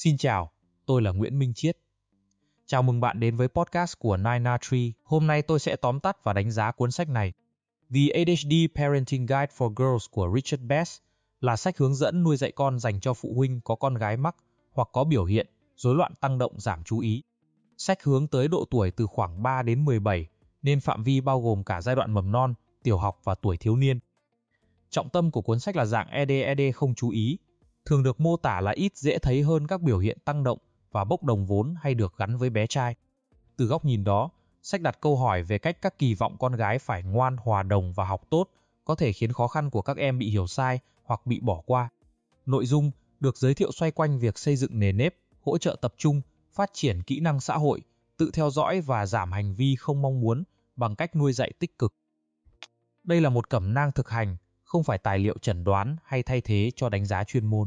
Xin chào, tôi là Nguyễn Minh Chiết. Chào mừng bạn đến với podcast của 9na3. Hôm nay tôi sẽ tóm tắt và đánh giá cuốn sách này. The ADHD Parenting Guide for Girls của Richard Best là sách hướng dẫn nuôi dạy con dành cho phụ huynh có con gái mắc hoặc có biểu hiện rối loạn tăng động giảm chú ý. Sách hướng tới độ tuổi từ khoảng 3 đến 17, nên phạm vi bao gồm cả giai đoạn mầm non, tiểu học và tuổi thiếu niên. Trọng tâm của cuốn sách là dạng ADHD không chú ý, thường được mô tả là ít dễ thấy hơn các biểu hiện tăng động và bốc đồng vốn hay được gắn với bé trai. Từ góc nhìn đó, sách đặt câu hỏi về cách các kỳ vọng con gái phải ngoan, hòa đồng và học tốt có thể khiến khó khăn của các em bị hiểu sai hoặc bị bỏ qua. Nội dung được giới thiệu xoay quanh việc xây dựng nề nếp, hỗ trợ tập trung, phát triển kỹ năng xã hội, tự theo dõi và giảm hành vi không mong muốn bằng cách nuôi dạy tích cực. Đây là một cẩm nang thực hành, không phải tài liệu chẩn đoán hay thay thế cho đánh giá chuyên môn.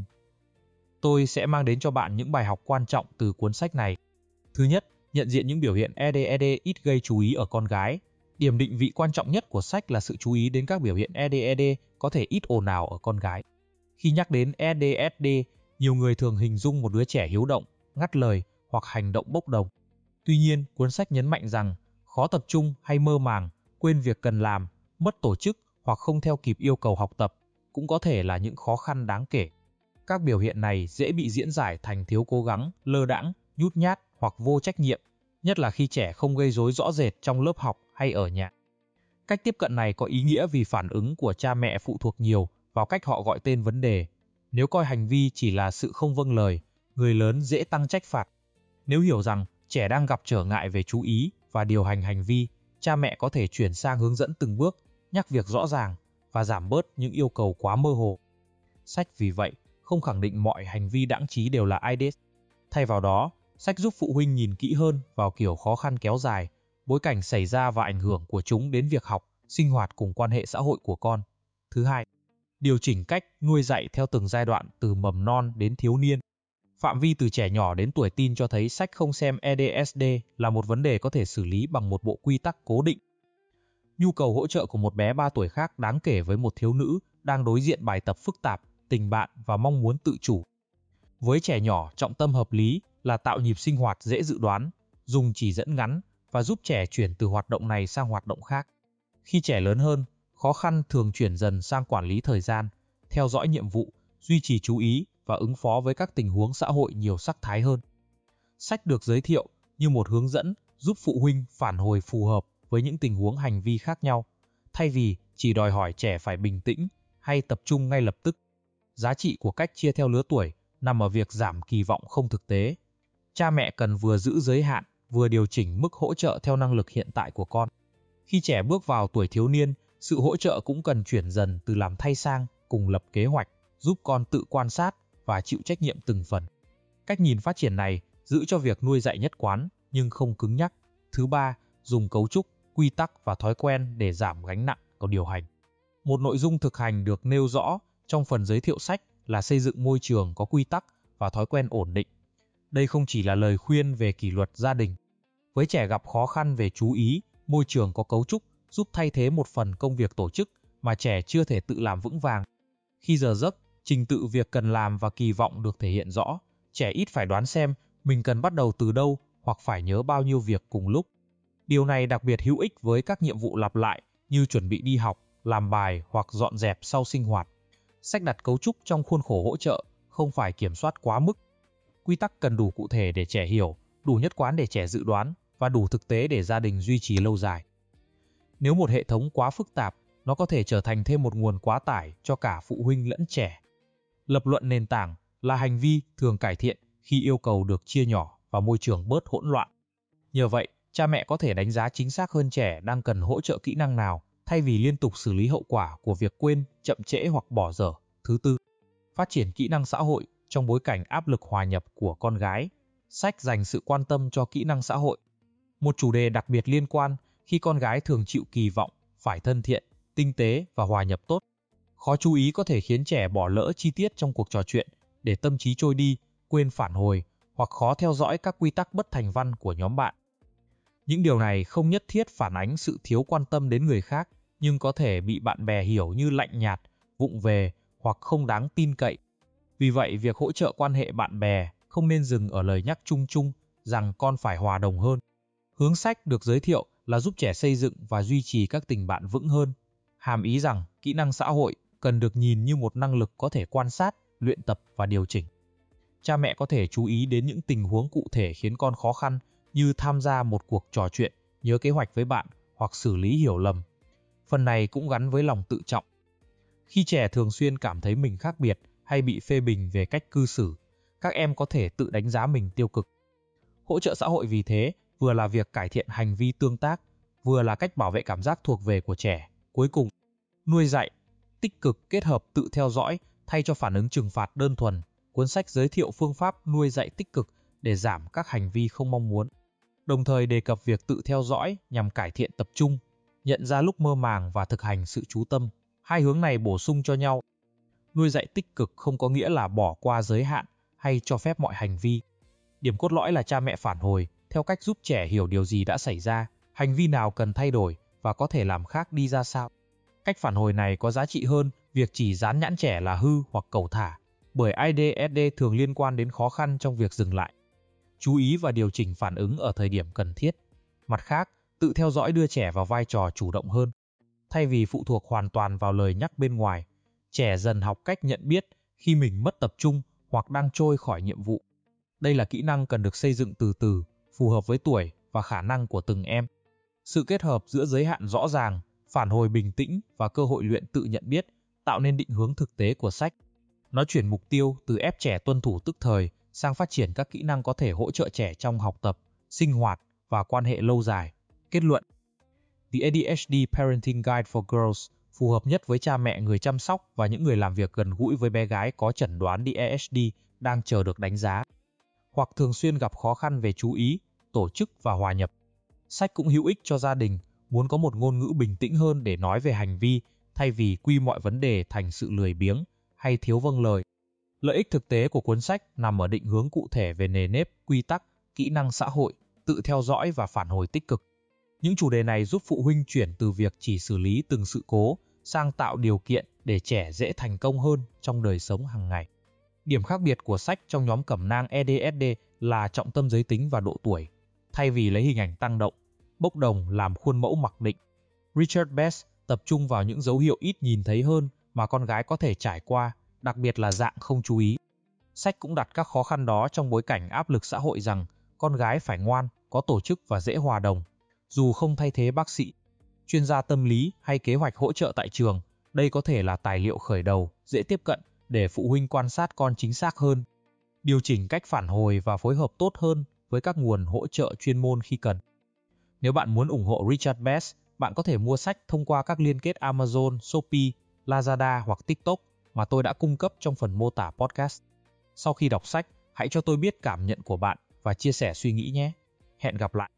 Tôi sẽ mang đến cho bạn những bài học quan trọng từ cuốn sách này. Thứ nhất, nhận diện những biểu hiện ADHD ít gây chú ý ở con gái. Điểm định vị quan trọng nhất của sách là sự chú ý đến các biểu hiện ADHD có thể ít ồn ào ở con gái. Khi nhắc đến ADHD, nhiều người thường hình dung một đứa trẻ hiếu động, ngắt lời hoặc hành động bốc đồng. Tuy nhiên, cuốn sách nhấn mạnh rằng khó tập trung hay mơ màng, quên việc cần làm, mất tổ chức hoặc không theo kịp yêu cầu học tập cũng có thể là những khó khăn đáng kể. Các biểu hiện này dễ bị diễn giải thành thiếu cố gắng, lơ đãng, nhút nhát hoặc vô trách nhiệm, nhất là khi trẻ không gây rối rõ rệt trong lớp học hay ở nhà. Cách tiếp cận này có ý nghĩa vì phản ứng của cha mẹ phụ thuộc nhiều vào cách họ gọi tên vấn đề. Nếu coi hành vi chỉ là sự không vâng lời, người lớn dễ tăng trách phạt. Nếu hiểu rằng trẻ đang gặp trở ngại về chú ý và điều hành hành vi, cha mẹ có thể chuyển sang hướng dẫn từng bước, nhắc việc rõ ràng và giảm bớt những yêu cầu quá mơ hồ. Sách vì vậy không khẳng định mọi hành vi đãng trí đều là ADHD. Thay vào đó, sách giúp phụ huynh nhìn kỹ hơn vào kiểu khó khăn kéo dài, bối cảnh xảy ra và ảnh hưởng của chúng đến việc học, sinh hoạt cùng quan hệ xã hội của con. Thứ hai, điều chỉnh cách nuôi dạy theo từng giai đoạn từ mầm non đến thiếu niên. Phạm vi từ trẻ nhỏ đến tuổi teen cho thấy sách không xem ADHD là một vấn đề có thể xử lý bằng một bộ quy tắc cố định. Nhu cầu hỗ trợ của một bé 3 tuổi khác đáng kể với một thiếu nữ đang đối diện bài tập phức tạp, tình bạn và mong muốn tự chủ. Với trẻ nhỏ, trọng tâm hợp lý là tạo nhịp sinh hoạt dễ dự đoán, dùng chỉ dẫn ngắn và giúp trẻ chuyển từ hoạt động này sang hoạt động khác. Khi trẻ lớn hơn, khó khăn thường chuyển dần sang quản lý thời gian, theo dõi nhiệm vụ, duy trì chú ý và ứng phó với các tình huống xã hội nhiều sắc thái hơn. Sách được giới thiệu như một hướng dẫn giúp phụ huynh phản hồi phù hợp với những tình huống hành vi khác nhau, thay vì chỉ đòi hỏi trẻ phải bình tĩnh hay tập trung ngay lập tức. Giá trị của cách chia theo lứa tuổi nằm ở việc giảm kỳ vọng không thực tế. Cha mẹ cần vừa giữ giới hạn, vừa điều chỉnh mức hỗ trợ theo năng lực hiện tại của con. Khi trẻ bước vào tuổi thiếu niên, sự hỗ trợ cũng cần chuyển dần từ làm thay sang cùng lập kế hoạch, giúp con tự quan sát và chịu trách nhiệm từng phần. Cách nhìn phát triển này giữ cho việc nuôi dạy nhất quán nhưng không cứng nhắc. Thứ ba, dùng cấu trúc, quy tắc và thói quen để giảm gánh nặng của điều hành. Một nội dung thực hành được nêu rõ trong phần giới thiệu sách là xây dựng môi trường có quy tắc và thói quen ổn định. Đây không chỉ là lời khuyên về kỷ luật gia đình. Với trẻ gặp khó khăn về chú ý, môi trường có cấu trúc giúp thay thế một phần công việc tổ chức mà trẻ chưa thể tự làm vững vàng. Khi giờ giấc, trình tự việc cần làm và kỳ vọng được thể hiện rõ, trẻ ít phải đoán xem mình cần bắt đầu từ đâu hoặc phải nhớ bao nhiêu việc cùng lúc. Điều này đặc biệt hữu ích với các nhiệm vụ lặp lại như chuẩn bị đi học, làm bài hoặc dọn dẹp sau sinh hoạt. Sách đặt cấu trúc trong khuôn khổ hỗ trợ, không phải kiểm soát quá mức. Quy tắc cần đủ cụ thể để trẻ hiểu, đủ nhất quán để trẻ dự đoán và đủ thực tế để gia đình duy trì lâu dài. Nếu một hệ thống quá phức tạp, nó có thể trở thành thêm một nguồn quá tải cho cả phụ huynh lẫn trẻ. Lập luận nền tảng là hành vi thường cải thiện khi yêu cầu được chia nhỏ và môi trường bớt hỗn loạn. Nhờ vậy, cha mẹ có thể đánh giá chính xác hơn trẻ đang cần hỗ trợ kỹ năng nào, thay vì liên tục xử lý hậu quả của việc quên, chậm trễ hoặc bỏ dở. Thứ tư, phát triển kỹ năng xã hội trong bối cảnh áp lực hòa nhập của con gái. Sách dành sự quan tâm cho kỹ năng xã hội. Một chủ đề đặc biệt liên quan khi con gái thường chịu kỳ vọng phải thân thiện, tinh tế và hòa nhập tốt. Khó chú ý có thể khiến trẻ bỏ lỡ chi tiết trong cuộc trò chuyện, để tâm trí trôi đi, quên phản hồi hoặc khó theo dõi các quy tắc bất thành văn của nhóm bạn. Những điều này không nhất thiết phản ánh sự thiếu quan tâm đến người khác, nhưng có thể bị bạn bè hiểu như lạnh nhạt, vụng về hoặc không đáng tin cậy. Vì vậy, việc hỗ trợ quan hệ bạn bè không nên dừng ở lời nhắc chung chung rằng con phải hòa đồng hơn. Hướng sách được giới thiệu là giúp trẻ xây dựng và duy trì các tình bạn vững hơn, hàm ý rằng kỹ năng xã hội cần được nhìn như một năng lực có thể quan sát, luyện tập và điều chỉnh. Cha mẹ có thể chú ý đến những tình huống cụ thể khiến con khó khăn, như tham gia một cuộc trò chuyện, nhớ kế hoạch với bạn hoặc xử lý hiểu lầm. Phần này cũng gắn với lòng tự trọng. Khi trẻ thường xuyên cảm thấy mình khác biệt hay bị phê bình về cách cư xử, các em có thể tự đánh giá mình tiêu cực. Hỗ trợ xã hội vì thế vừa là việc cải thiện hành vi tương tác, vừa là cách bảo vệ cảm giác thuộc về của trẻ. Cuối cùng, nuôi dạy tích cực kết hợp tự theo dõi thay cho phản ứng trừng phạt đơn thuần. Cuốn sách giới thiệu phương pháp nuôi dạy tích cực để giảm các hành vi không mong muốn, đồng thời đề cập việc tự theo dõi nhằm cải thiện tập trung, nhận ra lúc mơ màng và thực hành sự chú tâm. Hai hướng này bổ sung cho nhau. Nuôi dạy tích cực không có nghĩa là bỏ qua giới hạn hay cho phép mọi hành vi. Điểm cốt lõi là cha mẹ phản hồi theo cách giúp trẻ hiểu điều gì đã xảy ra, hành vi nào cần thay đổi và có thể làm khác đi ra sao. Cách phản hồi này có giá trị hơn việc chỉ dán nhãn trẻ là hư hoặc cẩu thả, bởi ADHD thường liên quan đến khó khăn trong việc dừng lại, chú ý và điều chỉnh phản ứng ở thời điểm cần thiết. Mặt khác, tự theo dõi đưa trẻ vào vai trò chủ động hơn. Thay vì phụ thuộc hoàn toàn vào lời nhắc bên ngoài, trẻ dần học cách nhận biết khi mình mất tập trung hoặc đang trôi khỏi nhiệm vụ. Đây là kỹ năng cần được xây dựng từ từ, phù hợp với tuổi và khả năng của từng em. Sự kết hợp giữa giới hạn rõ ràng, phản hồi bình tĩnh và cơ hội luyện tự nhận biết tạo nên định hướng thực tế của sách. Nó chuyển mục tiêu từ ép trẻ tuân thủ tức thời sang phát triển các kỹ năng có thể hỗ trợ trẻ trong học tập, sinh hoạt và quan hệ lâu dài. Kết luận: The ADHD Parenting Guide for Girls phù hợp nhất với cha mẹ, người chăm sóc và những người làm việc gần gũi với bé gái có chẩn đoán ADHD đang chờ được đánh giá, hoặc thường xuyên gặp khó khăn về chú ý, tổ chức và hòa nhập. Sách cũng hữu ích cho gia đình muốn có một ngôn ngữ bình tĩnh hơn để nói về hành vi, thay vì quy mọi vấn đề thành sự lười biếng hay thiếu vâng lời. Lợi ích thực tế của cuốn sách nằm ở định hướng cụ thể về nề nếp, quy tắc, kỹ năng xã hội, tự theo dõi và phản hồi tích cực. Những chủ đề này giúp phụ huynh chuyển từ việc chỉ xử lý từng sự cố sang tạo điều kiện để trẻ dễ thành công hơn trong đời sống hàng ngày. Điểm khác biệt của sách trong nhóm cẩm nang ADHD là trọng tâm giới tính và độ tuổi. Thay vì lấy hình ảnh tăng động, bốc đồng làm khuôn mẫu mặc định, Richard Best tập trung vào những dấu hiệu ít nhìn thấy hơn mà con gái có thể trải qua, đặc biệt là dạng không chú ý. Sách cũng đặt các khó khăn đó trong bối cảnh áp lực xã hội rằng con gái phải ngoan, có tổ chức và dễ hòa đồng. Dù không thay thế bác sĩ, chuyên gia tâm lý hay kế hoạch hỗ trợ tại trường, đây có thể là tài liệu khởi đầu, dễ tiếp cận để phụ huynh quan sát con chính xác hơn, điều chỉnh cách phản hồi và phối hợp tốt hơn với các nguồn hỗ trợ chuyên môn khi cần. Nếu bạn muốn ủng hộ Richard Best, bạn có thể mua sách thông qua các liên kết Amazon, Shopee, Lazada hoặc TikTok mà tôi đã cung cấp trong phần mô tả podcast. Sau khi đọc sách, hãy cho tôi biết cảm nhận của bạn và chia sẻ suy nghĩ nhé. Hẹn gặp lại!